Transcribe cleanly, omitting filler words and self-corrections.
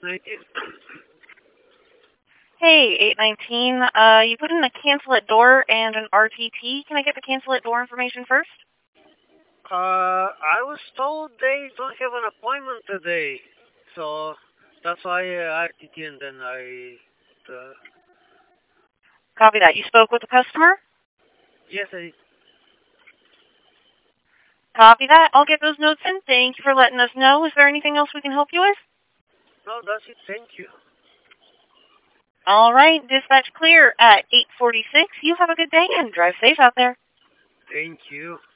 Hey, 819. You put in a cancel at door and an RTT. Can I get the cancel at door information first? I was told they don't have an appointment today, so that's why RTT and then I. Copy that. You spoke with the customer? Yes, I. Copy that. I'll get those notes in. Thank you for letting us know. Is there anything else we can help you with? No, that's it. Thank you. All right. Dispatch clear at 8:46. You have a good day and drive safe out there. Thank you.